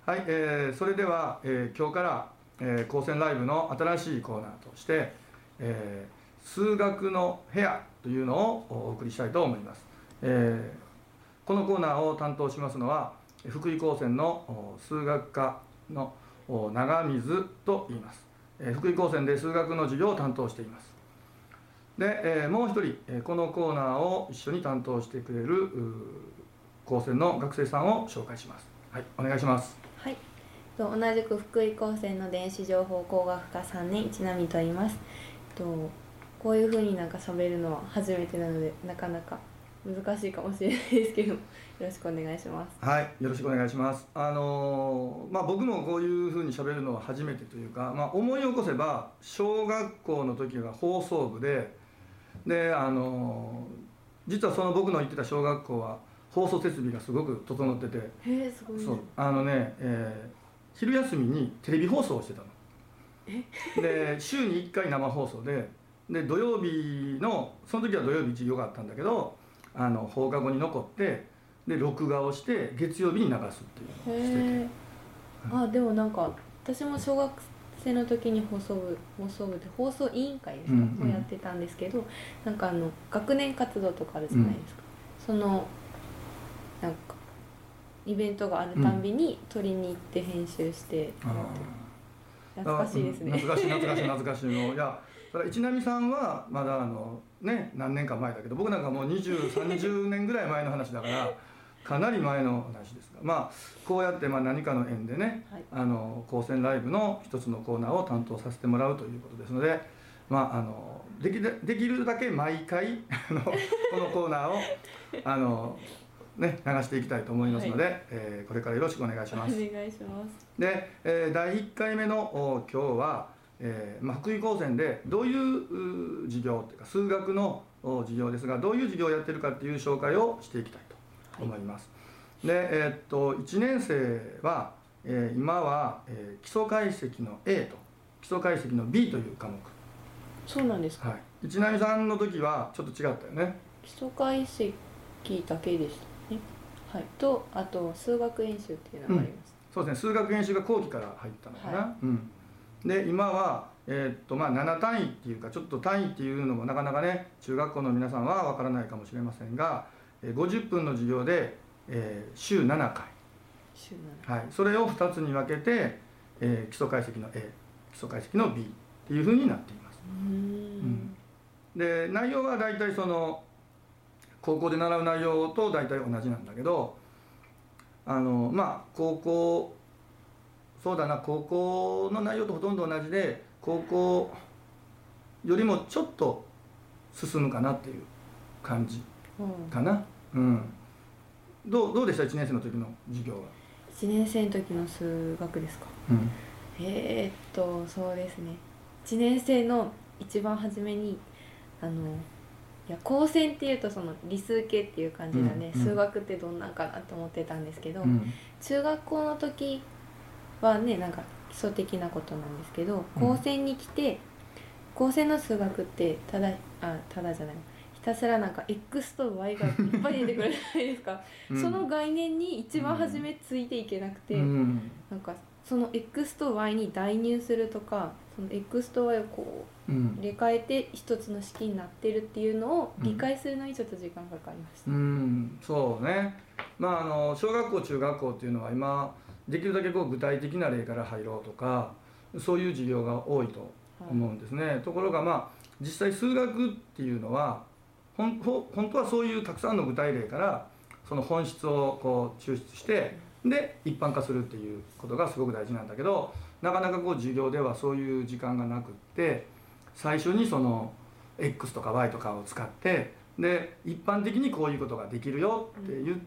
はい、それでは、今日から、高専ライブの新しいコーナーとして、数学の部屋というのをお送りしたいと思います。このコーナーを担当しますのは福井高専の数学科の長水と言います。福井高専で数学の授業を担当しています。で、もう一人このコーナーを一緒に担当してくれる高専の学生さんを紹介します。はい、お願いします。 はい、同じく福井高専の電子情報工学科3年一波と言います。こういう風になんか喋るのは初めてなのでなかなか難しいかもしれないですけどよろしくお願いします。 はい、よろしくお願いします。僕もこういう風に喋るのは初めてというか、思い起こせば小学校の時は放送部で、実はその僕の行ってた小学校は放送設備がすごく整ってて、 すごいね。 そう昼休みにテレビ放送をしてたの。で週に1回生放送で土曜日のその時は土曜日授業があったんだけど放課後に残ってで録画をして月曜日に流すっていうのをしてて、 でもなんか私も小学生の時に放送部で放送委員会ですか、をやってたんですけど、なんか学年活動とかあるじゃないですか、そのなんかイベントがあるたんびに取りに行って編集して懐かしいですね。 懐かしいの。いや一波さんはまだ何年か前だけど、僕なんかもう20、30年ぐらい前の話だからかなり前の話ですが、こうやって何かの縁でね、はい、高専ライブの一つのコーナーを担当させてもらうということですので、できるだけ毎回このコーナーを流していきたいと思いますので、はい、これからよろしくお願いします。 お願いします。 で、第1回目の今日は、福井高専でどういう授業というか数学の授業ですが、どういう授業をやってるかっていう紹介をしていきたいと思います。はい、で、1年生は、今は、基礎解析の A と基礎解析の B という科目。 そうなんですか。 はい、一波さんの時はちょっと違ったよね。 基礎解析だけでしたね。はい、あと数学演習っていうのがあります。 そうですね、数学演習が後期から入ったのかな。はい、で今は、7単位っていうかちょっと単位っていうのもなかなかね中学校の皆さんは分からないかもしれませんが、50分の授業で、週7回週7回、 はい、それを2つに分けて、基礎解析の A 基礎解析の B っていうふうになっています。で内容は大体その高校で習う内容と大体同じなんだけど、高校の内容とほとんど同じで高校よりもちょっと進むかなっていう感じかな。どうでした1年生の時の授業は。 1年生の時の数学ですか。そうですね、1年生の一番初めに高専っていうとその理数系っていう感じなんで、数学ってどんなんかなと思ってたんですけど、中学校の時はねなんか基礎的なことなんですけど、高専に来て高専の数学ってただじゃないひたすらなんか X と Y がいっぱい出てくるじゃないですか。その概念に一番初めついていけなくて、なんかその X と Y に代入するとか、その X と Y をこう入れ替えて一つの式になってるっていうのを理解するのにちょっと時間かかりました。 そうね。小学校中学校っていうのは今できるだけ具体的な例から入ろうとかそういう授業が多いと思うんですね。はい、ところが実際数学っていうのは本当はそういうたくさんの具体例からその本質をこう抽出してで一般化するっていうことがすごく大事なんだけど、なかなか授業ではそういう時間がなくって最初にその X とか Y とかを使ってで一般的にこういうことができるよって言って、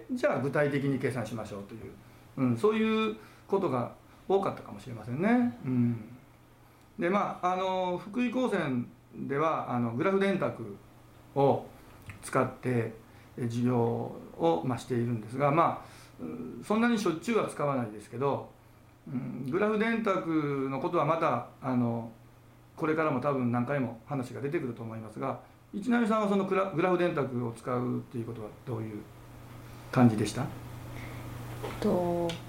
じゃあ具体的に計算しましょうという、そういうことが多かったかもしれませんね。で福井高専ではグラフ電卓を使って授業をしているんですが、そんなにしょっちゅうは使わないですけど、グラフ電卓のことはまたこれからも多分何回も話が出てくると思いますが、一波さんはそのグラフ電卓を使うっていうことはどういう感じでした？ 自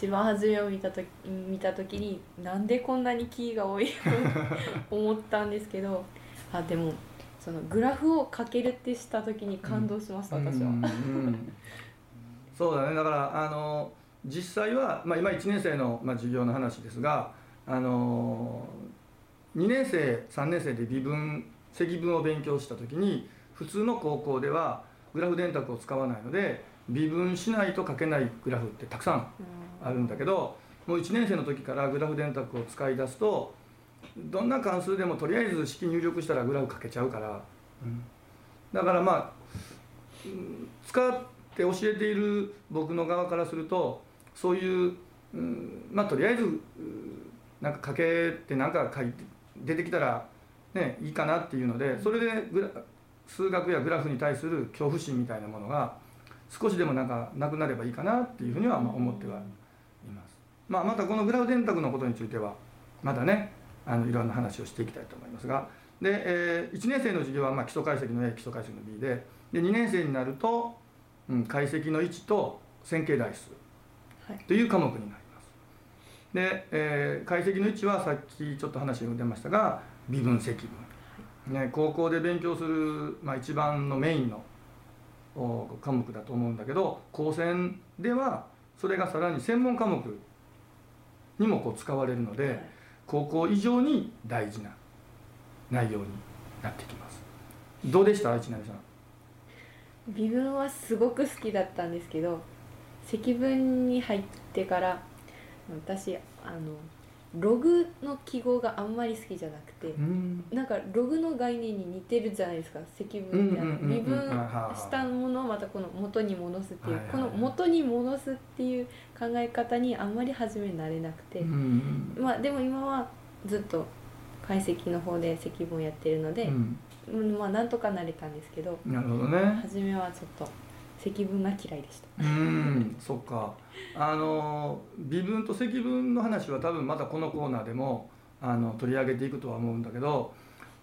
一番初めを見た時になんでこんなにキーが多いと思ったんですけど、でもそのグラフをかけるってした時に感動しました、私は。 そうだね。だから実際は、今1年生の、授業の話ですが、2年生3年生で微分積分を勉強した時に、普通の高校ではグラフ電卓を使わないので微分しないと書けないグラフってたくさんあるんだけど、もう1年生の時からグラフ電卓を使い出すと、どんな関数でもとりあえず式入力したらグラフ書けちゃうから、だから使って教えている僕の側からすると、そういう、とりあえずなんか書けてなんか書いて出てきたら、ね、いいかなっていうので、それで数学やグラフに対する恐怖心みたいなものが少しでもなんかなくなればいいかなっていうふうには思ってはいます。またこのグラフ電卓のことについてはまたね、いろんな話をしていきたいと思いますが、で、1年生の授業は基礎解析の A、基礎解析の B で、2年生になると、解析の1と線形代数という科目になります。で、解析の1はさっきちょっと話が出ましたが、微分積分、高校で勉強する、一番のメインの科目だと思うんだけど、高専ではそれがさらに専門科目にも使われるので、高校以上に大事な内容になってきます。どうでした、一成さん？ 微分はすごく好きだったんですけど、積分に入ってから私ログの記号があんまり好きじゃなくて、なんかログの概念に似てるじゃないですか、積分みたいな。微分したものをまたこの元に戻すっていう、この元に戻すっていう考え方にあんまり初め慣れなくて、でも今はずっと解析の方で積分やってるので、なんとか慣れたんですけど、 なるほどね。 初めはちょっと積分が嫌いでした。 そっか。微分と積分の話は多分またこのコーナーでも取り上げていくとは思うんだけど、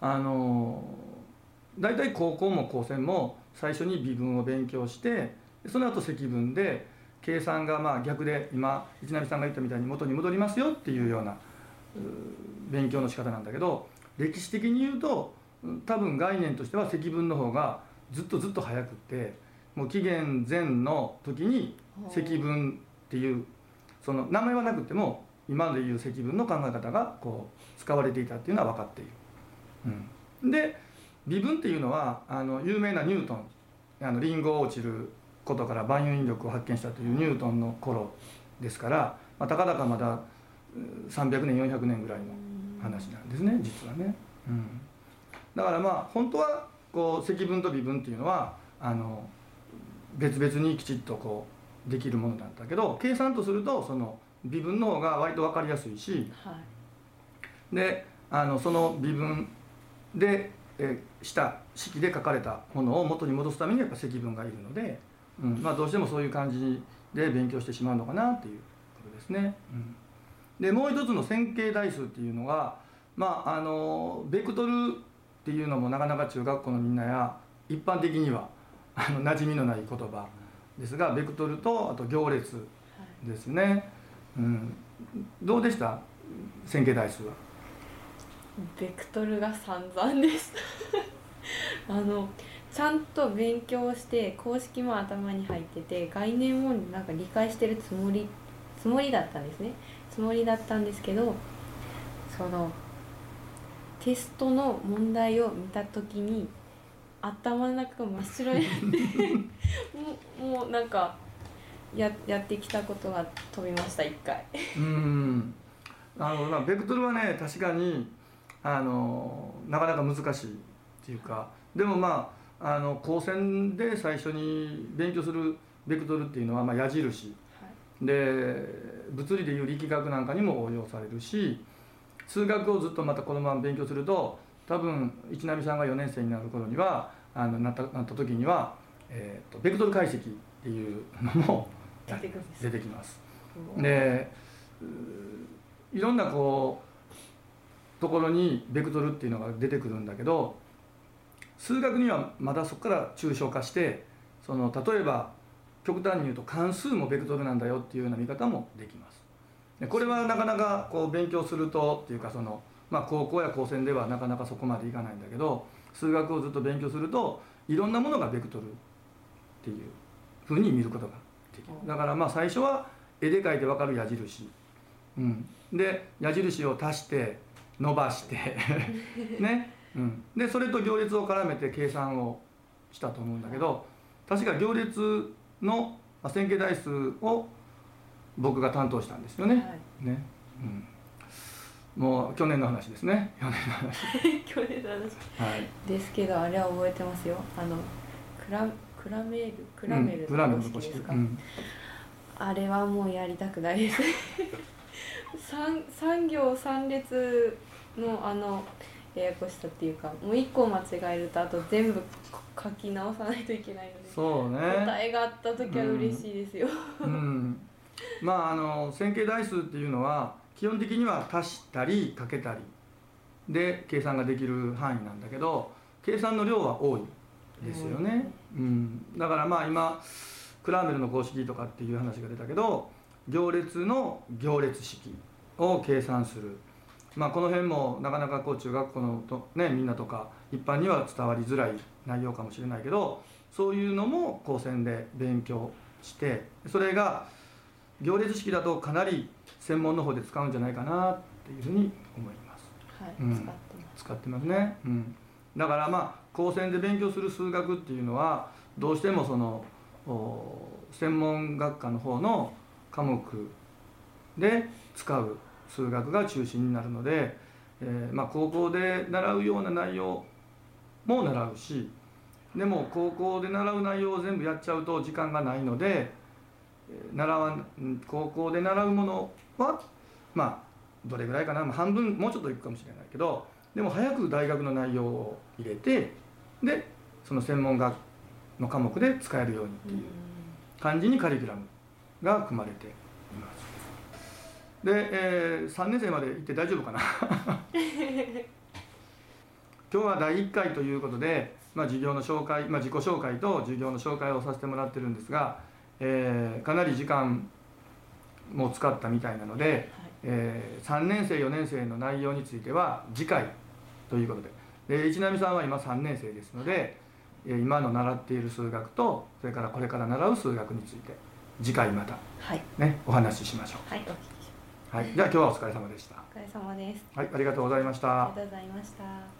大体高校も高専も最初に微分を勉強して、その後積分で計算が逆で今一成さんが言ったみたいに元に戻りますよっていうような勉強の仕方なんだけど、歴史的に言うと多分概念としては積分の方がずっと早くって、もう紀元前の時に積分っていうその名前はなくても今でいう積分の考え方が使われていたっていうのは分かっている。で微分っていうのは有名なニュートン、リンゴ落ちることから万有引力を発見したというニュートンの頃ですから、たかだかまだ300年400年ぐらいの話なんですね、実はね。だから本当は積分と微分っていうのは別々にきちっとできるものなんだけど、計算とするとその微分の方が割と分かりやすいし、でその微分でした式で書かれたものを元に戻すためにやっぱ積分がいるので、どうしてもそういう感じで勉強してしまうのかなっていうことですね。でもう一つの線形代数っていうのが、ベクトルっていうのもなかなか中学校のみんなや一般的には馴染みのない言葉ですが、ベクトルとあと行列ですね。どうでした、線形代数は？ ベクトルが散々でしたちゃんと勉強して公式も頭に入ってて概念もなんか理解してるつもりだったんですね。つもりだったんですけど、そのテストの問題を見た時に頭の中が真っ白になってもうなんかやってきたことが飛びました、一回。 ベクトルはね、確かになかなか難しいっていうか、でも高専で最初に勉強するベクトルっていうのは矢印、で物理でいう力学なんかにも応用されるし、数学をずっとまたこのまま勉強すると、多分一成さんが4年生になる頃にはなった時には、ベクトル解析っていうのも出てきます。でいろんなところにベクトルっていうのが出てくるんだけど、数学にはまだそこから抽象化して、例えば極端に言うと関数もベクトルなんだよっていうような見方もできます。でこれはなかなかこう勉強するとっていうか高校や高専ではなかなかそこまでいかないんだけど、数学をずっと勉強するといろんなものがベクトルっていうふうに見ることができる。だから最初は絵で描いて分かる矢印、で矢印を足して伸ばしてね、でそれと行列を絡めて計算をしたと思うんだけど、確か行列の線形代数を僕が担当したんですよね。もう去年の話ですね。去年の話。 去年の話。ですけどあれは覚えてますよ。クラメルの公式ですか。あれはもうやりたくないです。3行3列のややこしさっていうか、もう1個間違えるとあと全部書き直さないといけないので、 そうね、 答えがあった時は嬉しいですよ。 線形代数っていうのは基本的には足したりかけたりで計算ができる範囲なんだけど、計算の量は多いですよね。だから今クラーメルの公式とかっていう話が出たけど、行列の行列式を計算する、この辺もなかなか中学校のみんなとか一般には伝わりづらい内容かもしれないけど、そういうのも高専で勉強して、それが行列式だとかなり専門の方で使うんじゃないかなっていうふうに思います。使ってますね。だから高専で勉強する数学っていうのはどうしても専門学科の方の科目で使う数学が中心になるので、高校で習うような内容も習うし、でも高校で習う内容を全部やっちゃうと時間がないので、高校で習うものはどれぐらいかな、半分もうちょっといくかもしれないけど、でも早く大学の内容を入れて、でその専門学の科目で使えるようにっていう感じにカリキュラムが組まれています。で、3年生まで行って大丈夫かな今日は第1回ということで、授業の紹介、自己紹介と授業の紹介をさせてもらってるんですが、かなり時間も使ったみたいなので、3年生4年生の内容については次回ということで、市波さんは今3年生ですので、今の習っている数学とそれからこれから習う数学について次回また、お話ししましょう。お聞きします。じゃあ今日はお疲れ様でした。 お疲れ様です。 ありがとうございました。 ありがとうございました。